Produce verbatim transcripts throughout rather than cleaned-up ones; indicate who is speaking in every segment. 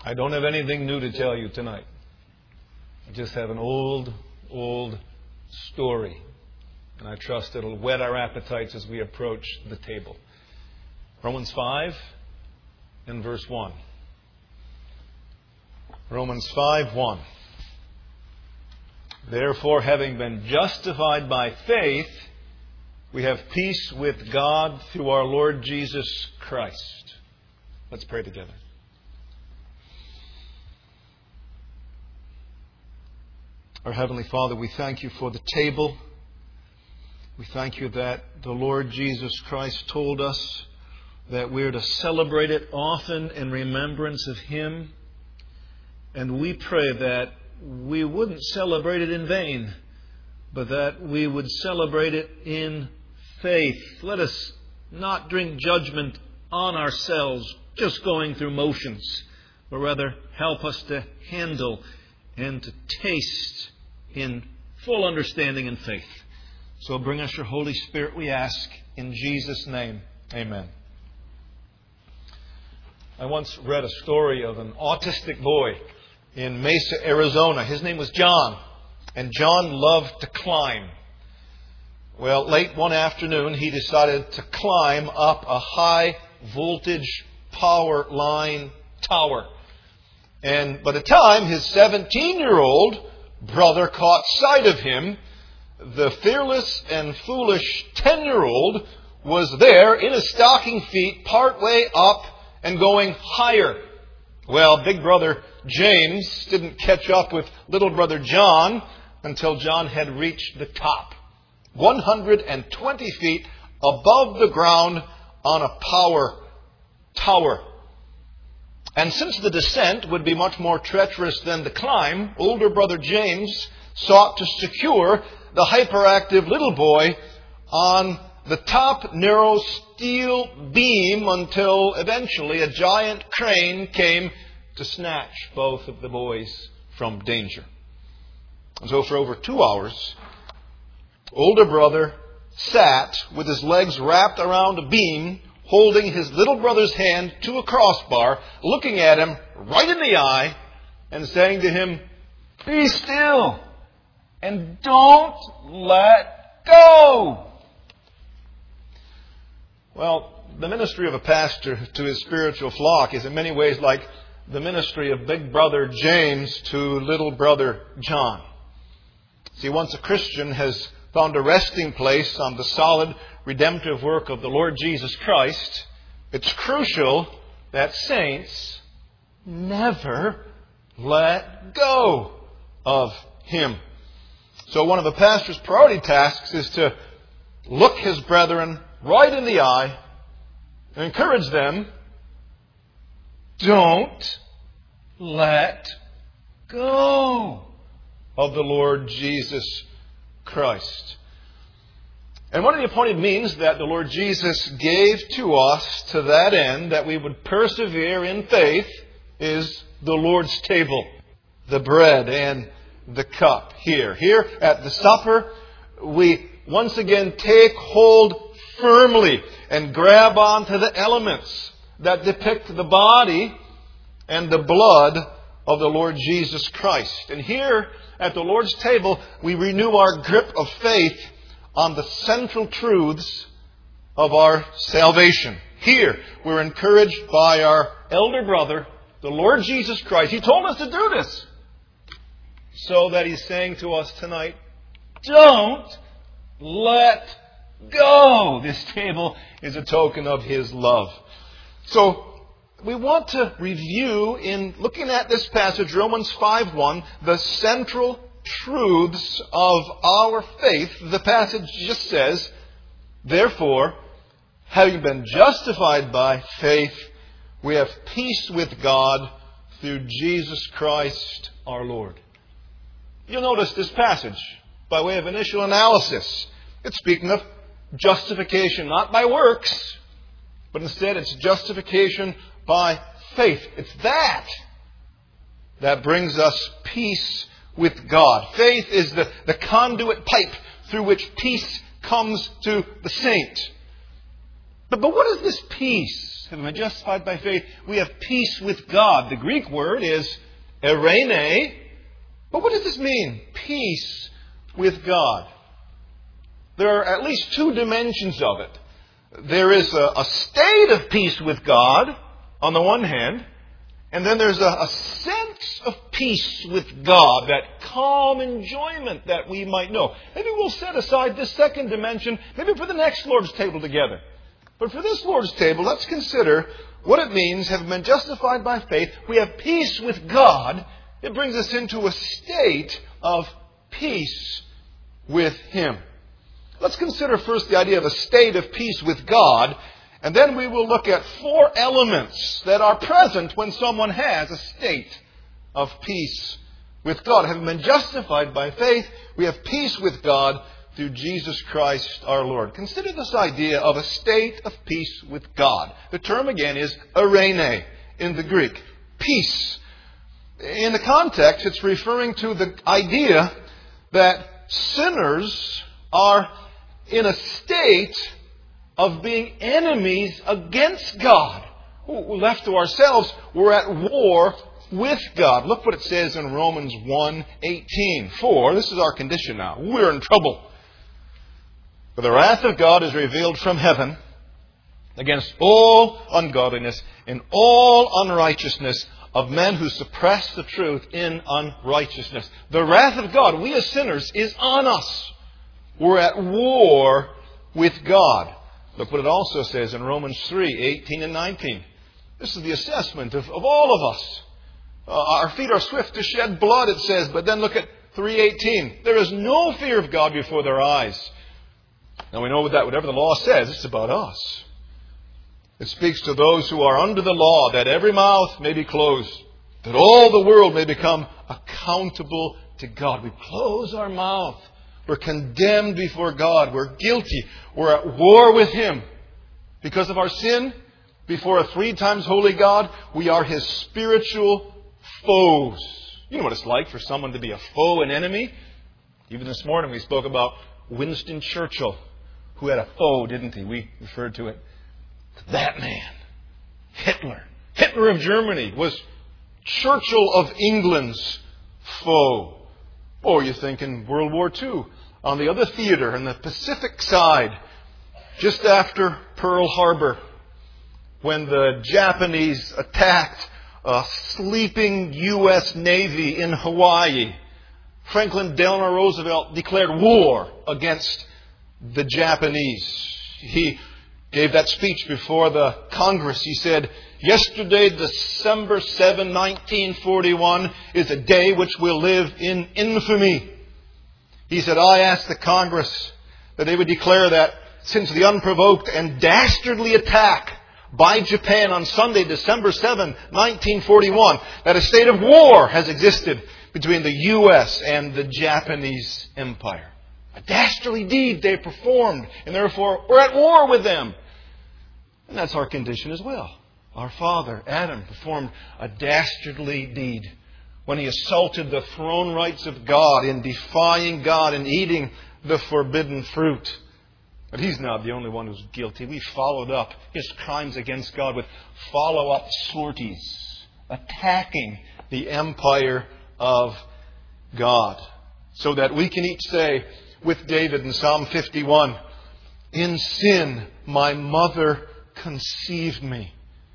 Speaker 1: I don't have anything new to tell you tonight. I just have an old, old story. And I trust it'll whet our appetites as we approach the table. Romans five and verse one. Romans five, one. Therefore, having been justified by faith, we have peace with God through our Lord Jesus Christ. Let's pray together. Our Heavenly Father, we thank you for the table. We thank you that the Lord Jesus Christ told us that we're to celebrate it often in remembrance of Him. And we pray that we wouldn't celebrate it in vain, but that we would celebrate it in faith. Let us not drink judgment on ourselves, just going through motions, but rather help us to handle and to taste in full understanding and faith. So bring us your Holy Spirit, we ask, in Jesus' name. Amen. I once read a story of an autistic boy in Mesa, Arizona. His name was John, and John loved to climb. Well, late one afternoon, he decided to climb up a high voltage power line tower. And by the time his seventeen-year-old brother caught sight of him, the fearless and foolish ten-year-old was there in his stocking feet, partway up and going higher. Well, big brother James didn't catch up with little brother John until John had reached the top, one hundred twenty feet above the ground on a power tower. And since the descent would be much more treacherous than the climb, older brother James sought to secure the hyperactive little boy on the top narrow steel beam until eventually a giant crane came to snatch both of the boys from danger. And so for over two hours, older brother sat with his legs wrapped around a beam, holding his little brother's hand to a crossbar, looking at him right in the eye and saying to him, "Be still and don't let go." Well, the ministry of a pastor to his spiritual flock is in many ways like the ministry of big brother James to little brother John. See, once a Christian has found a resting place on the solid redemptive work of the Lord Jesus Christ, it's crucial that saints never let go of Him. So one of a pastor's priority tasks is to look his brethren right in the eye and encourage them, don't let go of the Lord Jesus Christ. And one of the appointed means that the Lord Jesus gave to us to that end, that we would persevere in faith, is the Lord's table, the bread and the cup here. Here at the supper, we once again take hold firmly and grab onto the elements that depict the body and the blood of the Lord Jesus Christ. And here at the Lord's table, we renew our grip of faith on the central truths of our salvation. Here, we're encouraged by our elder brother, the Lord Jesus Christ. He told us to do this, so that He's saying to us tonight, don't let go. This table is a token of His love. So, we want to review, in looking at this passage, Romans five one, the central truths of our faith. The passage just says, therefore, having been justified by faith, we have peace with God through Jesus Christ our Lord. You'll notice this passage, by way of initial analysis, it's speaking of justification, not by works, but instead it's justification by faith. It's that that brings us peace with God. Faith is the, the conduit pipe through which peace comes to the saint. But, but what is this peace? Having been justified by faith, we have peace with God. The Greek word is eirene. But what does this mean? Peace with God. There are at least two dimensions of it. There is a, a state of peace with God on the one hand, and then there's a, a sense of peace with God, that calm enjoyment that we might know. Maybe we'll set aside this second dimension, maybe for the next Lord's table together. But for this Lord's table, let's consider what it means, having been justified by faith, we have peace with God. It brings us into a state of peace with Him. Let's consider first the idea of a state of peace with God, and then we will look at four elements that are present when someone has a state of peace with God. Having been justified by faith, we have peace with God through Jesus Christ our Lord. Consider this idea of a state of peace with God. The term again is eirene in the Greek. Peace. In the context, it's referring to the idea that sinners are in a state of being enemies against God. Left to ourselves, we're at war with God. Look what it says in Romans one eighteen. For, this is our condition now, we're in trouble. For the wrath of God is revealed from heaven against all ungodliness and all unrighteousness of men who suppress the truth in unrighteousness. The wrath of God, we as sinners, is on us. We're at war with God. Look what it also says in Romans three eighteen and nineteen. This is the assessment of, of all of us. Uh, our feet are swift to shed blood, it says. But then look at three eighteen. There is no fear of God before their eyes. Now we know that whatever the law says, it's about us. It speaks to those who are under the law, that every mouth may be closed, that all the world may become accountable to God. We close our mouth. We're condemned before God. We're guilty. We're at war with Him. Because of our sin, before a three times holy God, we are His spiritual foes. You know what it's like for someone to be a foe, an enemy? Even this morning we spoke about Winston Churchill, who had a foe, didn't he? We referred to it. That man, Hitler. Hitler of Germany was Churchill of England's foe. Or you think in World War Two, on the other theater, in the Pacific side, just after Pearl Harbor, when the Japanese attacked a sleeping U S Navy in Hawaii, Franklin Delano Roosevelt declared war against the Japanese. He gave that speech before the Congress. He said, "Yesterday, December seventh, nineteen forty-one, is a day which will live in infamy." He said, "I ask the Congress that they would declare that since the unprovoked and dastardly attack by Japan on Sunday, December seventh, nineteen forty-one, that a state of war has existed between the U S and the Japanese Empire. A dastardly deed they performed, and therefore we're at war with them." And that's our condition as well. Our father, Adam, performed a dastardly deed when he assaulted the throne rights of God in defying God and eating the forbidden fruit. But he's not the only one who's guilty. We followed up his crimes against God with follow-up sorties, attacking the empire of God. So that we can each say with David in Psalm fifty-one, "In sin my mother conceived me."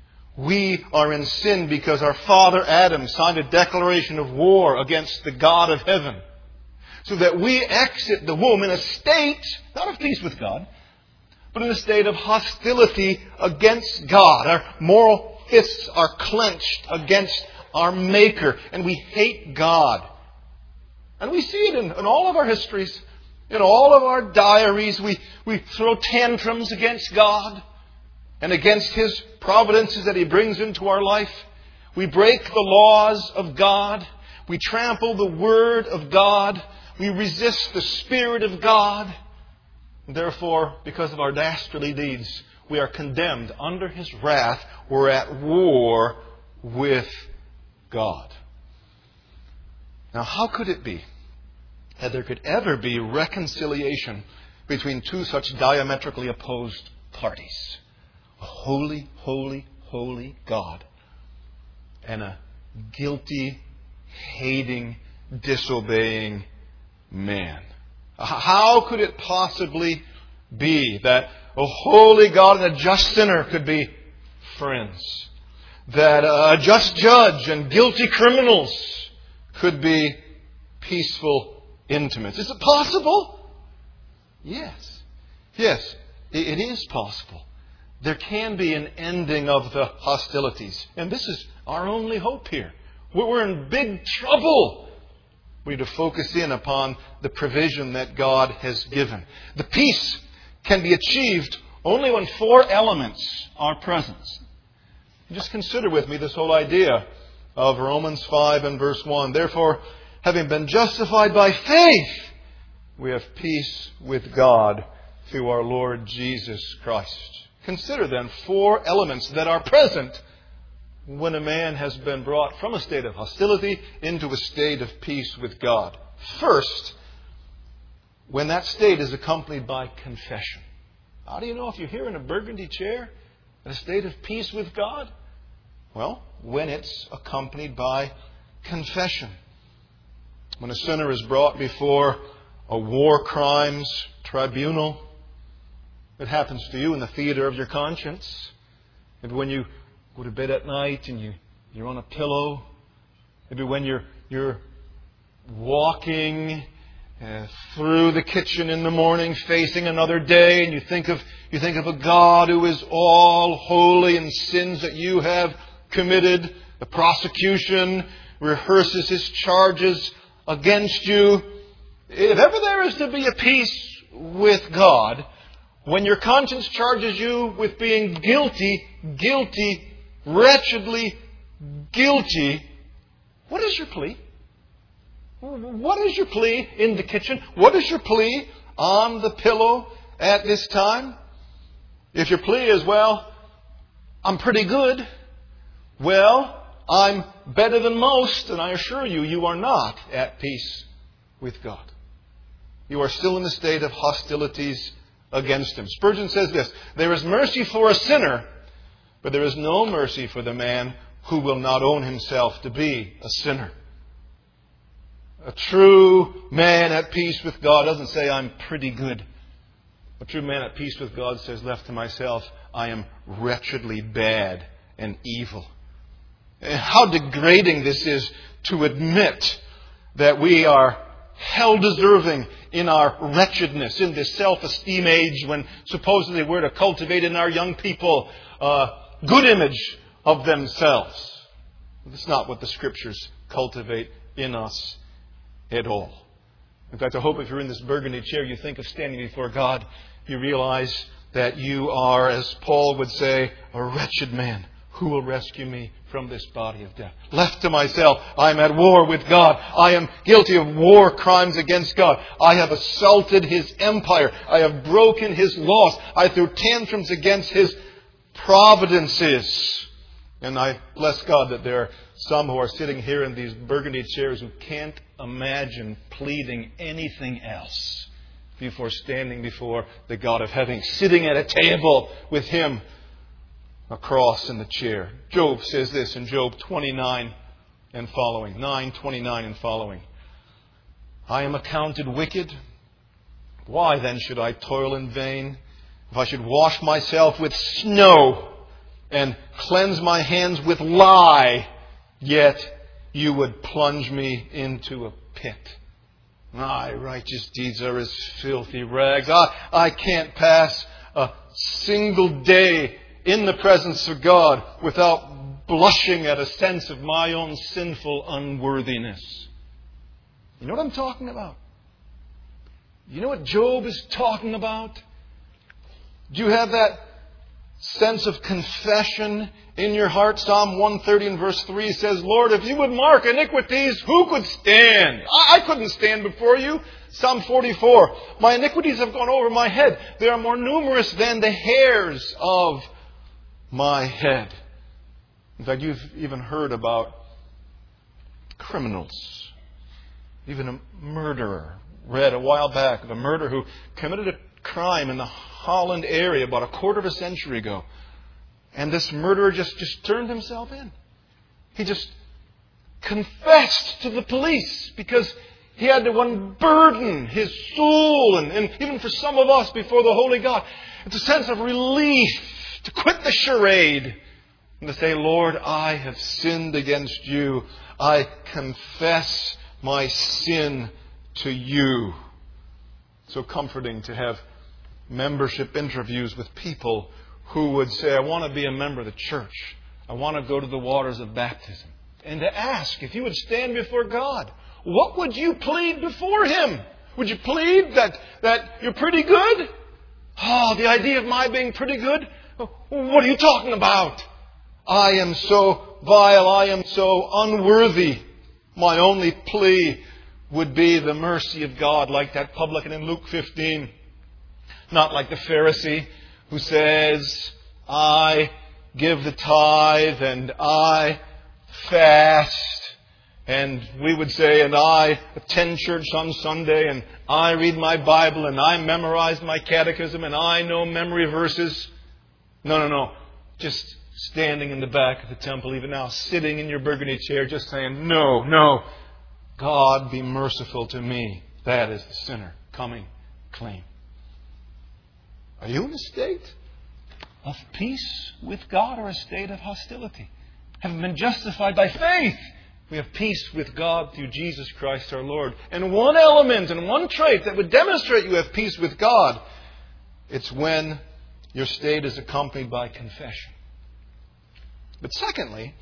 Speaker 1: We are in sin because our father Adam signed a declaration of war against the God of heaven. So that we exit the womb in a state, not of peace with God, but in a state of hostility against God. Our moral fists are clenched against our Maker, and we hate God. And we see it in, in all of our histories, in all of our diaries. We, we throw tantrums against God and against His providences that He brings into our life. We break the laws of God. We trample the Word of God. We resist the Spirit of God. And therefore, because of our dastardly deeds, we are condemned under His wrath. We're at war with God. Now, how could it be that there could ever be reconciliation between two such diametrically opposed parties? A holy, holy, holy God. And a guilty, hating, disobeying man. How could it possibly be that a holy God and a just sinner could be friends? That a just judge and guilty criminals could be peaceful intimates? Is it possible? Yes. Yes, it is possible. There can be an ending of the hostilities. And this is our only hope here. We're in big trouble. We need to focus in upon the provision that God has given. The peace can be achieved only when four elements are present. Just consider with me this whole idea of Romans five and verse one. Therefore, having been justified by faith, we have peace with God through our Lord Jesus Christ. Consider then four elements that are present when a man has been brought from a state of hostility into a state of peace with God. First, when that state is accompanied by confession. How do you know if you're here in a burgundy chair in a state of peace with God? Well, when it's accompanied by confession. When a sinner is brought before a war crimes tribunal, it happens to you in the theater of your conscience. Maybe when you go to bed at night and you, you're on a pillow. Maybe when you're, you're walking uh, through the kitchen in the morning facing another day, and you think of you think of a God who is all holy, and sins that you have committed. The prosecution rehearses his charges against you. If ever there is to be a peace with God, when your conscience charges you with being guilty, guilty, wretchedly guilty, what is your plea? What is your plea in the kitchen? What is your plea on the pillow at this time? If your plea is, well, I'm pretty good. Well, I'm better than most, and I assure you, you are not at peace with God. You are still in the state of hostilities against Him. Spurgeon says this: there is mercy for a sinner, but there is no mercy for the man who will not own himself to be a sinner. A true man at peace with God doesn't say, I'm pretty good. A true man at peace with God says, left to myself, I am wretchedly bad and evil. And how degrading this is to admit that we are hell deserving in our wretchedness, in this self-esteem age when supposedly we're to cultivate in our young people a good image of themselves. That's not what the Scriptures cultivate in us at all. In fact, I hope if you're in this burgundy chair, you think of standing before God, you realize that you are, as Paul would say, a wretched man. Who will rescue me from this body of death? Left to myself, I am at war with God. I am guilty of war crimes against God. I have assaulted His empire. I have broken His laws. I threw tantrums against His providences. And I bless God that there are some who are sitting here in these burgundy chairs who can't imagine pleading anything else before standing before the God of heaven, sitting at a table with Him, a cross in the chair. Job says this in Job twenty-nine and following. nine twenty-nine and following. I am accounted wicked. Why then should I toil in vain? If I should wash myself with snow and cleanse my hands with lye, yet you would plunge me into a pit. My righteous deeds are as filthy rags. I, I can't pass a single day in the presence of God without blushing at a sense of my own sinful unworthiness. You know what I'm talking about? You know what Job is talking about? Do you have that sense of confession in your heart? Psalm one thirty and verse three says, Lord, if you would mark iniquities, who could stand? I, I couldn't stand before you. Psalm forty-four, my iniquities have gone over my head. They are more numerous than the hairs of my head. In fact, you've even heard about criminals, even a murderer. Read a while back of a murderer who committed a crime in the Holland area about a quarter of a century ago. And this murderer just, just turned himself in. He just confessed to the police because he had to unburden his soul. And, and even for some of us before the Holy God, it's a sense of relief to quit the charade and to say, Lord, I have sinned against you. I confess my sin to you. So comforting to have membership interviews with people who would say, I want to be a member of the church. I want to go to the waters of baptism. And to ask, if you would stand before God, what would you plead before Him? Would you plead that, that you're pretty good? Oh, the idea of my being pretty good? What are you talking about? I am so vile. I am so unworthy. My only plea would be the mercy of God, like that publican in Luke fifteen. Not like the Pharisee who says, I give the tithe and I fast. And we would say, and I attend church on Sunday and I read my Bible and I memorize my catechism and I know memory verses. No, no, no. Just standing in the back of the temple even now, sitting in your burgundy chair, just saying, no, no. God be merciful to me. That is the sinner coming clean. Are you in a state of peace with God or a state of hostility? Having been justified by faith, we have peace with God through Jesus Christ our Lord. And one element and one trait that would demonstrate you have peace with God, it's when your state is accompanied by confession. But secondly,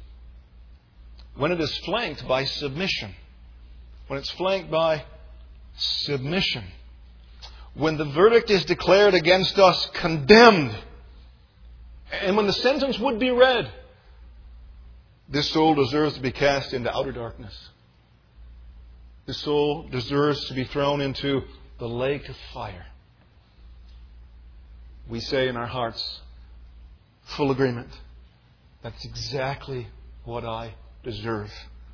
Speaker 1: when it is flanked by submission. When it's flanked by submission. When the verdict is declared against us condemned. And when the sentence would be read, this soul deserves to be cast into outer darkness. This soul deserves to be thrown into the lake of fire. We say in our hearts, full agreement, that's exactly what I deserve.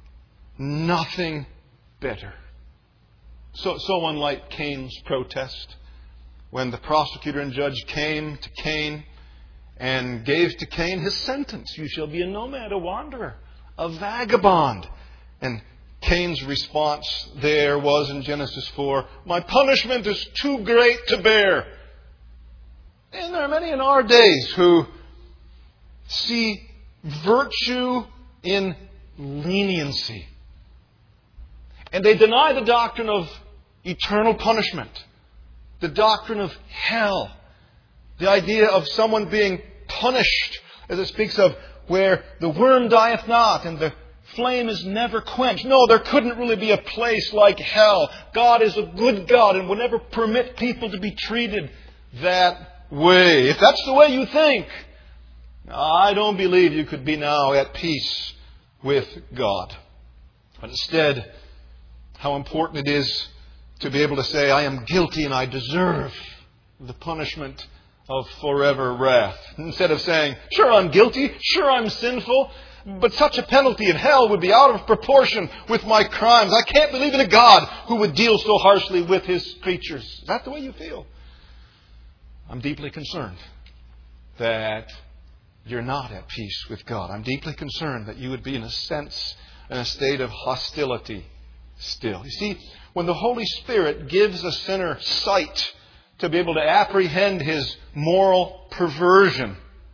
Speaker 1: Nothing better. So, so unlike Cain's protest, when the prosecutor and judge came to Cain and gave to Cain his sentence. You shall be a nomad, a wanderer, a vagabond. And Cain's response there was in Genesis four, my punishment is too great to bear. And there are many in our days who see virtue in leniency. And they deny the doctrine of eternal punishment, the doctrine of hell, the idea of someone being punished, as it speaks of, where the worm dieth not and the flame is never quenched. No, there couldn't really be a place like hell. God is a good God and would never permit people to be treated that way. If that's the way you think, I don't believe you could be now at peace with God. But instead, how important it is to be able to say, I am guilty and I deserve the punishment of forever wrath. Instead of saying, sure, I'm guilty, sure, I'm sinful, but such a penalty in hell would be out of proportion with my crimes. I can't believe in a God who would deal so harshly with His creatures. Is that the way you feel? I'm deeply concerned that you're not at peace with God. I'm deeply concerned that you would be in a sense, in a state of hostility still. You see, when the Holy Spirit gives a sinner sight to be able to apprehend his moral perversion,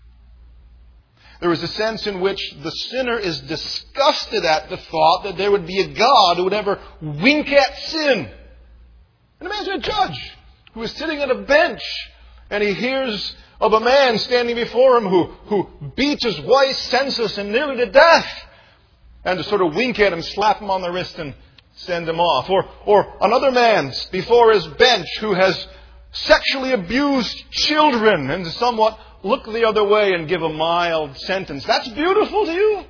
Speaker 1: there is a sense in which the sinner is disgusted at the thought that there would be a God who would ever wink at sin. And imagine a judge who is sitting at a bench and he hears of a man standing before him who, who beats his wife senseless and nearly to death, and to sort of wink at him, slap him on the wrist and send him off. Or, or another man before his bench who has sexually abused children and to somewhat look the other way and give a mild sentence. That's beautiful to you?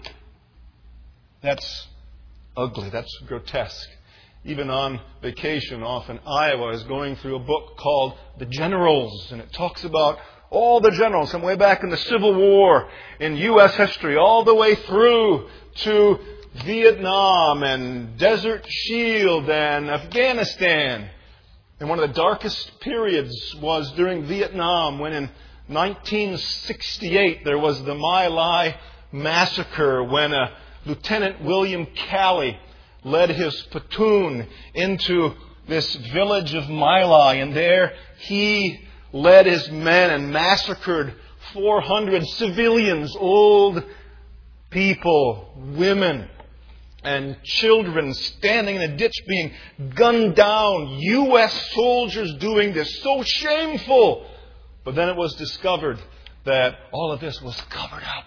Speaker 1: That's ugly. That's grotesque. Even on vacation off in Iowa, I was going through a book called The Generals, and it talks about all the generals from way back in the Civil War in U S history, all the way through to Vietnam and Desert Shield and Afghanistan. And one of the darkest periods was during Vietnam, when in nineteen sixty-eight, there was the My Lai massacre when a Lieutenant William Calley led his platoon into this village of My Lai, and there he led his men and massacred four hundred civilians, old people, women, and children standing in a ditch being gunned down. U S soldiers doing this. So shameful. But then it was discovered that all of this was covered up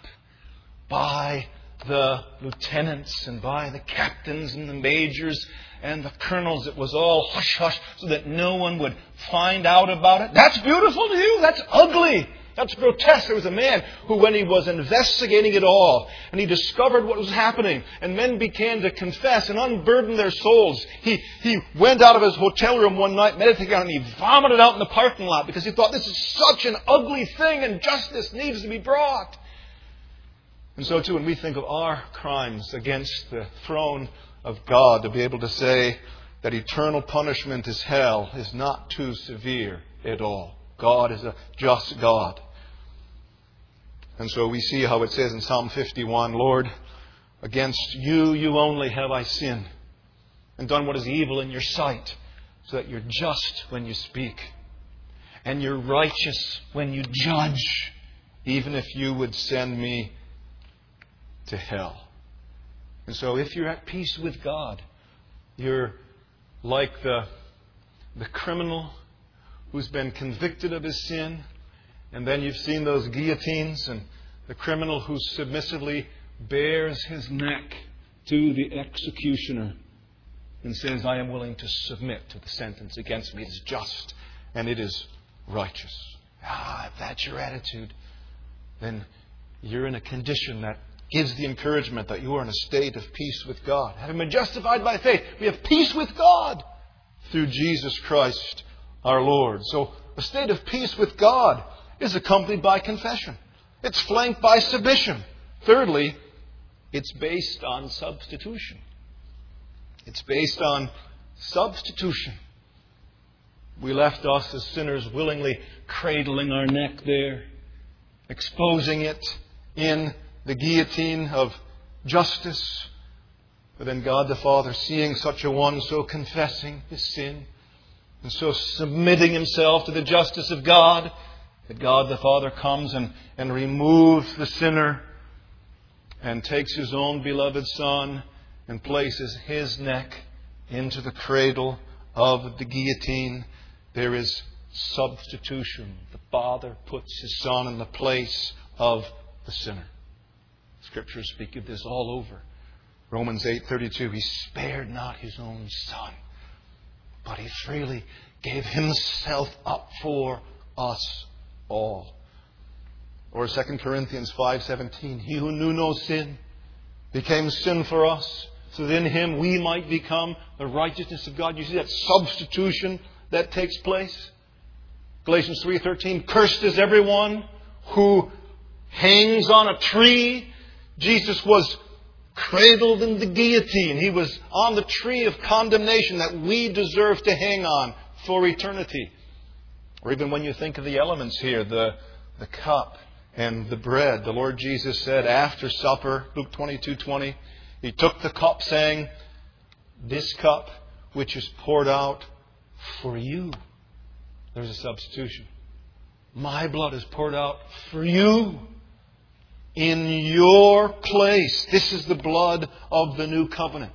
Speaker 1: by the lieutenants and by the captains and the majors and the colonels. It was all hush-hush so that no one would find out about it. That's beautiful to you? That's ugly. That's grotesque. There was a man who, when he was investigating it all, and he discovered what was happening, and men began to confess and unburden their souls, he, he went out of his hotel room one night, meditating on it, and he vomited out in the parking lot because he thought, this is such an ugly thing and justice needs to be brought. And so too, when we think of our crimes against the throne of God, to be able to say that eternal punishment is hell is not too severe at all. God is a just God. And so we see how it says in Psalm fifty-one, Lord, against you, you only have I sinned and done what is evil in your sight, so that you're just when you speak and you're righteous when you judge, even if you would send me to hell. And so if you're at peace with God, you're like the, the criminal who's been convicted of his sin, and then you've seen those guillotines and the criminal who submissively bares his neck to the executioner and says, I am willing to submit to the sentence against me. It is just and it is righteous. Ah, if that's your attitude, then you're in a condition that gives the encouragement that you are in a state of peace with God. Having been justified by faith, we have peace with God through Jesus Christ our Lord. So a state of peace with God is accompanied by confession. It's flanked by submission. Thirdly, it's based on substitution. It's based on substitution. We left us as sinners willingly cradling our neck there, exposing it in the guillotine of justice. But then God the Father, seeing such a one, so confessing his sin, and so submitting himself to the justice of God, that God the Father comes and, and removes the sinner and takes his own beloved Son and places his neck into the cradle of the guillotine. There is substitution. The Father puts his Son in the place of the sinner. Scriptures speak of this all over. Romans eight thirty-two, He spared not His own Son, but He freely gave Himself up for us all. Or Second Corinthians five seventeen, He who knew no sin became sin for us, so that in Him we might become the righteousness of God. You see that substitution that takes place? Galatians three thirteen, cursed is everyone who hangs on a tree. Jesus was cradled in the guillotine. He was on the tree of condemnation that we deserve to hang on for eternity. Or even when you think of the elements here, the, the cup and the bread. The Lord Jesus said after supper, Luke twenty-two twenty, He took the cup saying, this cup which is poured out for you. There's a substitution. My blood is poured out for you. In your place. This is the blood of the new covenant.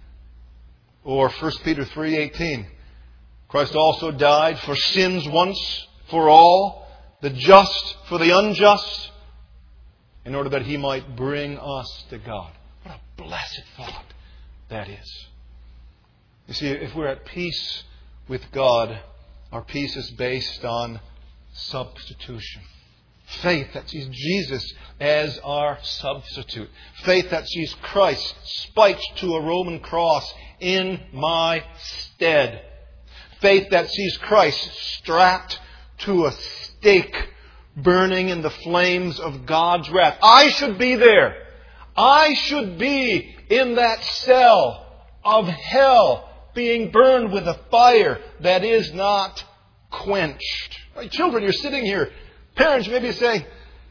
Speaker 1: Or First Peter three eighteen. Christ also died for sins once for all, the just for the unjust, in order that He might bring us to God. What a blessed thought that is. You see, if we're at peace with God, our peace is based on substitution. Faith that sees Jesus as our substitute. Faith that sees Christ spiked to a Roman cross in my stead. Faith that sees Christ strapped to a stake burning in the flames of God's wrath. I should be there. I should be in that cell of hell being burned with a fire that is not quenched. Right, children, you're sitting here Parents maybe say,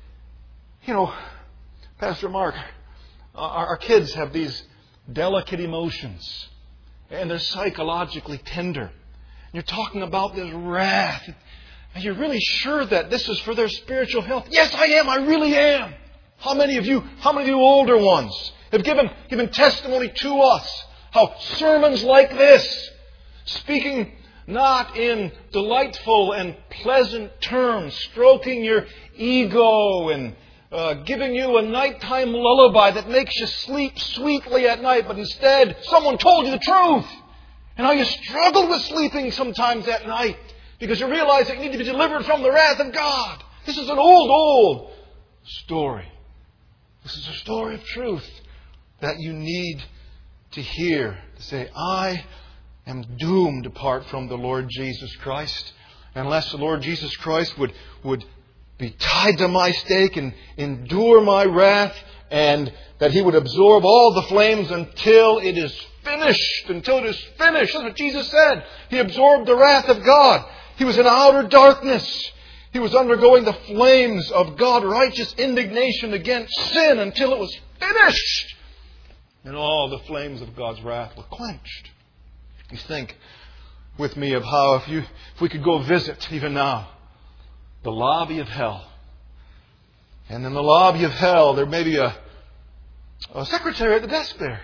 Speaker 1: you know, Pastor Mark, our, our kids have these delicate emotions. And they're psychologically tender. And you're talking about this wrath. Are you really sure that this is for their spiritual health? Yes, I am. I really am. How many of you, how many of you older ones have given, given testimony to us how sermons like this, speaking not in delightful and pleasant terms, stroking your ego and uh, giving you a nighttime lullaby that makes you sleep sweetly at night, but instead someone told you the truth. And how you struggle with sleeping sometimes at night because you realize that you need to be delivered from the wrath of God. This is an old, old story. This is a story of truth that you need to hear. To say, I am doomed apart from the Lord Jesus Christ. Unless the Lord Jesus Christ would, would be tied to my stake and endure my wrath, and that He would absorb all the flames until it is finished. Until it is finished. That's what Jesus said. He absorbed the wrath of God. He was in outer darkness. He was undergoing the flames of God's righteous indignation against sin until it was finished. And all the flames of God's wrath were quenched. You think with me of how if you if we could go visit even now the lobby of hell. And in the lobby of hell there may be a, a secretary at the desk there.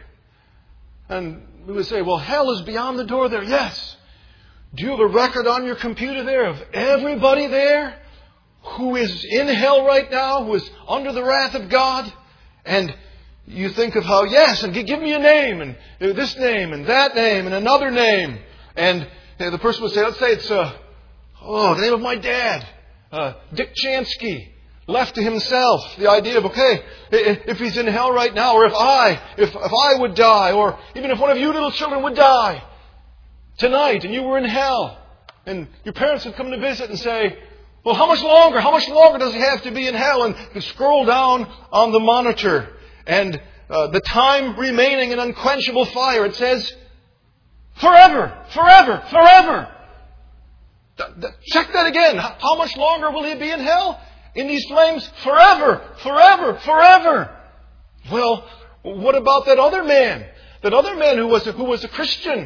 Speaker 1: And we would say, well, hell is beyond the door there. Yes. Do you have a record on your computer there of everybody there who is in hell right now, who is under the wrath of God? And you think of how, yes, and give me a name, and this name, and that name, and another name. And the person would say, let's say it's, uh, oh, the name of my dad, uh, Dick Chansky. Left to himself, the idea of, okay, if he's in hell right now, or if I, if, if I would die, or even if one of you little children would die tonight and you were in hell, and your parents would come to visit and say, well, how much longer? How much longer does he have to be in hell? And you scroll down on the monitor, and uh, the time remaining in unquenchable fire, it says, forever, forever, forever. Th- th- check that again. How much longer will he be in hell? In these flames forever, forever, forever. Well, what about that other man? That other man who was a, who was a Christian.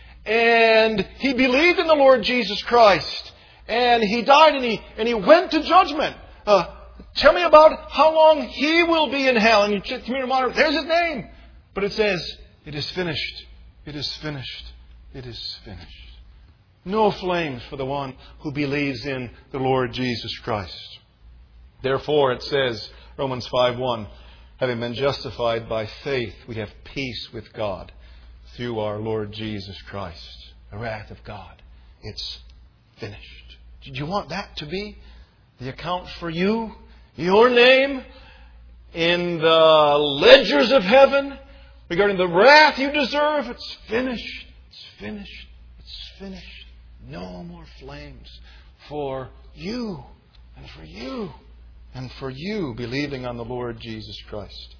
Speaker 1: And he believed in the Lord Jesus Christ. And he died and he, and he went to judgment. Uh, tell me about how long he will be in hell. And you check the monitor, there's his name. But it says, it is finished. It is finished. It is finished. No flames for the one who believes in the Lord Jesus Christ. Therefore, it says, Romans five one, having been justified by faith, we have peace with God through our Lord Jesus Christ. The wrath of God. It's finished. Do you want that to be the account for you? Your name in the ledgers of heaven regarding the wrath you deserve? It's finished. It's finished. It's finished. No more flames for you and for you. And for you, believing on the Lord Jesus Christ.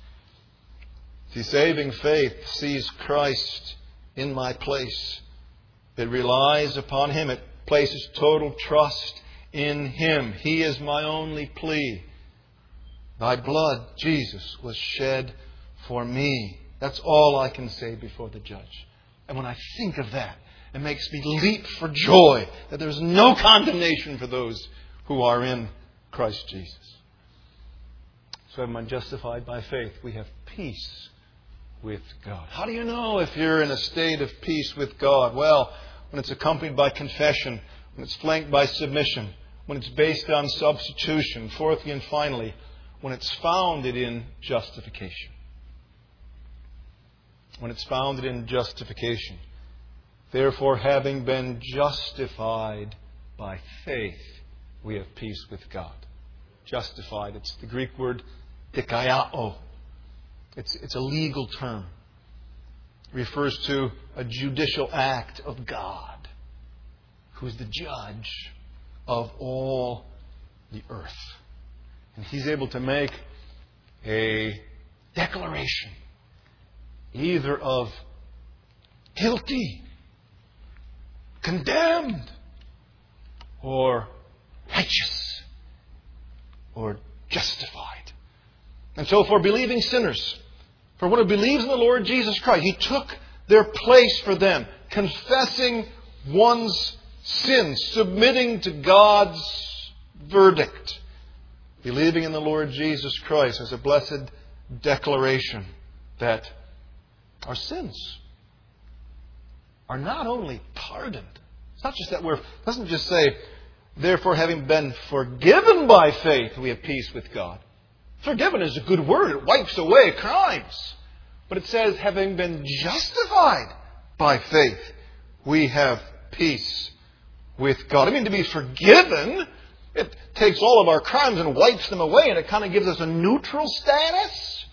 Speaker 1: See, saving faith sees Christ in my place. It relies upon Him. It places total trust in Him. He is my only plea. Thy blood, Jesus, was shed for me. That's all I can say before the judge. And when I think of that, it makes me leap for joy that there is no condemnation for those who are in Christ Jesus. So having been justified by faith, we have peace with God. How do you know if you're in a state of peace with God? Well, when it's accompanied by confession, when it's flanked by submission, when it's based on substitution, fourthly and finally, when it's founded in justification. When it's founded in justification. Therefore, having been justified by faith, we have peace with God. Justified, it's the Greek word dikaiao. It's, it's a legal term. It refers to a judicial act of God, who's the judge of all the earth. And He's able to make a declaration either of guilty, condemned, or righteous, or justified. And so for believing sinners, for one who believes in the Lord Jesus Christ, He took their place for them, confessing one's sins, submitting to God's verdict. Believing in the Lord Jesus Christ as a blessed declaration that our sins are not only pardoned. It's not just that we're, it doesn't just say, therefore having been forgiven by faith, we have peace with God. Forgiven is a good word. It wipes away crimes. But it says, having been justified by faith, we have peace with God. I mean, to be forgiven, it takes all of our crimes and wipes them away, and it kind of gives us a neutral status.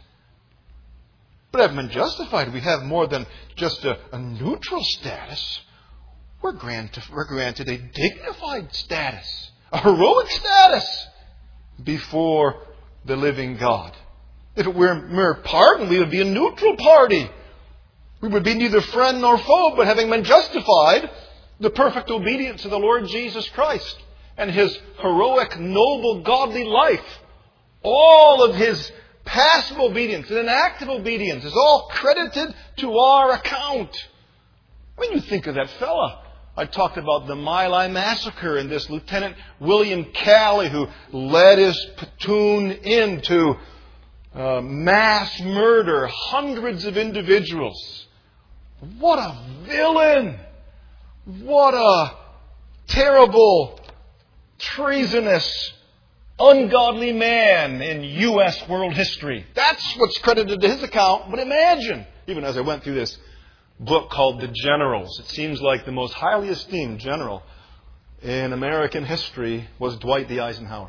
Speaker 1: But having been justified, we have more than just a, a neutral status. We're granted, we're granted a dignified status, a heroic status before the living God. If it were mere pardon, we would be a neutral party. We would be neither friend nor foe, but having been justified, the perfect obedience of the Lord Jesus Christ and His heroic, noble, godly life, all of His passive obedience and active obedience is all credited to our account. When you think of that fella, I talked about the My Lai massacre and this Lieutenant William Calley who led his platoon into uh, mass murder, hundreds of individuals. What a villain! What a terrible, treasonous, ungodly man in U S world history. That's what's credited to his account. But imagine, even as I went through this book called The Generals, it seems like the most highly esteemed general in American history was Dwight D. Eisenhower.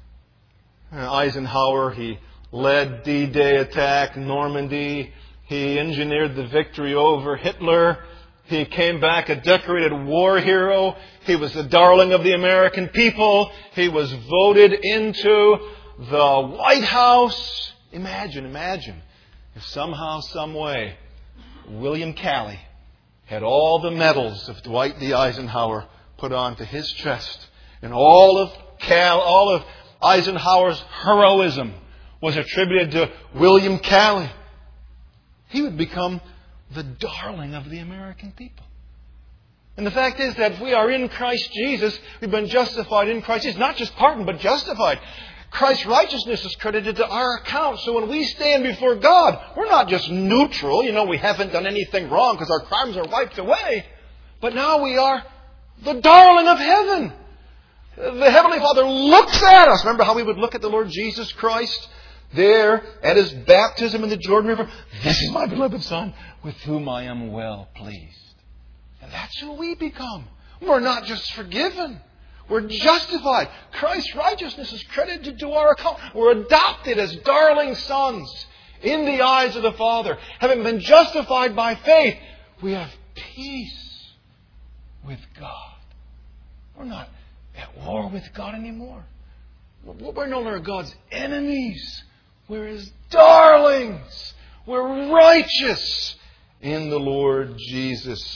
Speaker 1: Eisenhower, he led D-Day attack, Normandy. He engineered the victory over Hitler. He came back a decorated war hero. He was the darling of the American people. He was voted into the White House. Imagine, imagine if somehow, some way, William Calley had all the medals of Dwight D. Eisenhower put onto his chest, and all of Cal, all of Eisenhower's heroism was attributed to William Calley. He would become the darling of the American people. And the fact is that if we are in Christ Jesus, we've been justified in Christ Jesus. Not just pardoned, but justified. Christ's righteousness is credited to our account. So when we stand before God, we're not just neutral. You know, we haven't done anything wrong because our crimes are wiped away. But now we are the darling of heaven. The Heavenly Father looks at us. Remember how we would look at the Lord Jesus Christ there at His baptism in the Jordan River? This is my beloved Son, with whom I am well pleased. And that's who we become. We're not just forgiven. We're justified. Christ's righteousness is credited to our account. We're adopted as darling sons in the eyes of the Father. Having been justified by faith, we have peace with God. We're not at war with God anymore. We're no longer God's enemies. We're His darlings. We're righteous in the Lord Jesus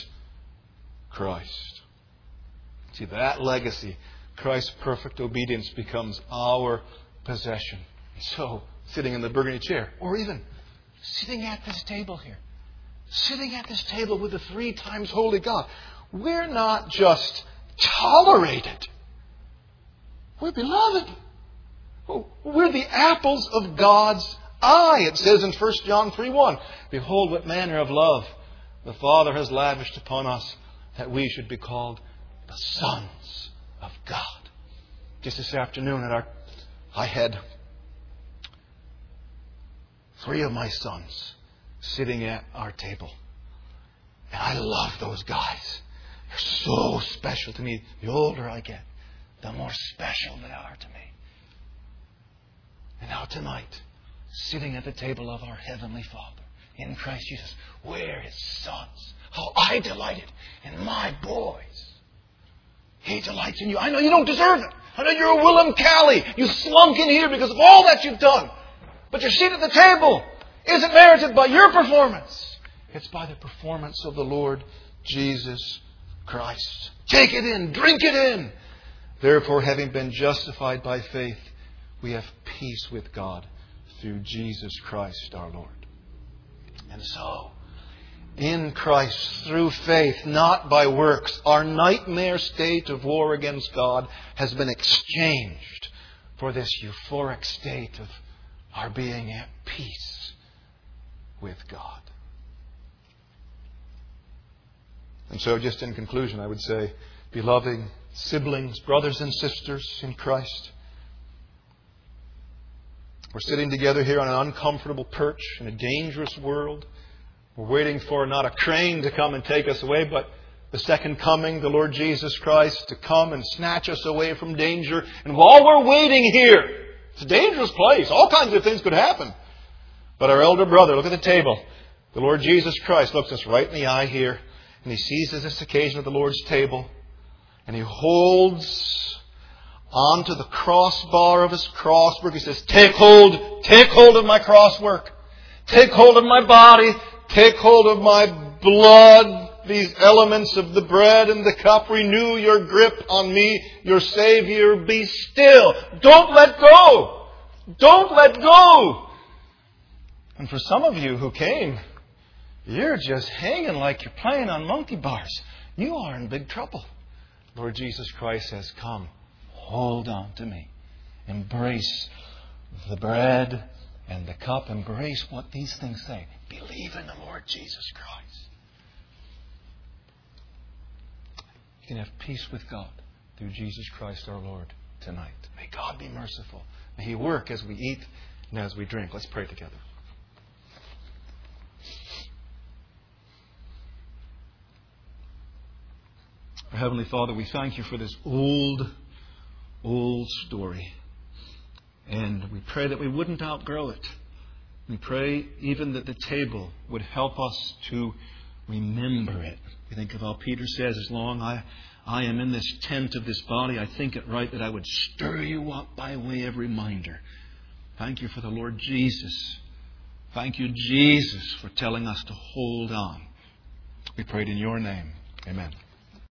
Speaker 1: Christ. See, that legacy, Christ's perfect obedience, becomes our possession. So, sitting in the burgundy chair, or even sitting at this table here, sitting at this table with the three times holy God, we're not just tolerated. We're beloved. We're the apples of God's eye. It says in First John three one, behold what manner of love the Father has lavished upon us, that we should be called the sons of God. Just this afternoon, at our, I had three of my sons sitting at our table. And I love those guys. They're so special to me. The older I get, the more special they are to me. And now tonight, sitting at the table of our Heavenly Father in Christ Jesus, we're His sons. How I delighted in my boys. He delights in you. I know you don't deserve it. I know you're a William Calley. You slunk in here because of all that you've done. But your seat at the table isn't merited by your performance. It's by the performance of the Lord Jesus Christ. Take it in. Drink it in. Therefore, having been justified by faith, We have peace with God through Jesus Christ our Lord. And so, in Christ, through faith, not by works, our nightmare state of war against God has been exchanged for this euphoric state of our being at peace with God. And so, just in conclusion, I would say, beloved siblings, brothers and sisters in Christ, we're sitting together here on an uncomfortable perch in a dangerous world. We're waiting for not a crane to come and take us away, but the second coming, the Lord Jesus Christ, to come and snatch us away from danger. And while we're waiting here, it's a dangerous place. All kinds of things could happen. But our elder brother, look at the table. The Lord Jesus Christ looks us right in the eye here, and He seizes this occasion at the Lord's table, and He holds onto the crossbar of His crosswork. He says, take hold, take hold of my crosswork. Take hold of my body. Take hold of my blood. These elements of the bread and the cup. Renew your grip on me, your Savior. Be still. Don't let go. Don't let go. And for some of you who came, you're just hanging like you're playing on monkey bars. You are in big trouble. Lord Jesus Christ says, come. Hold on to me. Embrace the bread and the cup. Embrace what these things say. Believe in the Lord Jesus Christ. You can have peace with God through Jesus Christ our Lord tonight. May God be merciful. May He work as we eat and as we drink. Let's pray together. Our Heavenly Father, we thank You for this old old story. And we pray that we wouldn't outgrow it. We pray even that the table would help us to remember it. We think of how Peter says, as long I, I am in this tent of this body, I think it right that I would stir you up by way of reminder. Thank You for the Lord Jesus. Thank You, Jesus, for telling us to hold on. We prayed in Your name. Amen.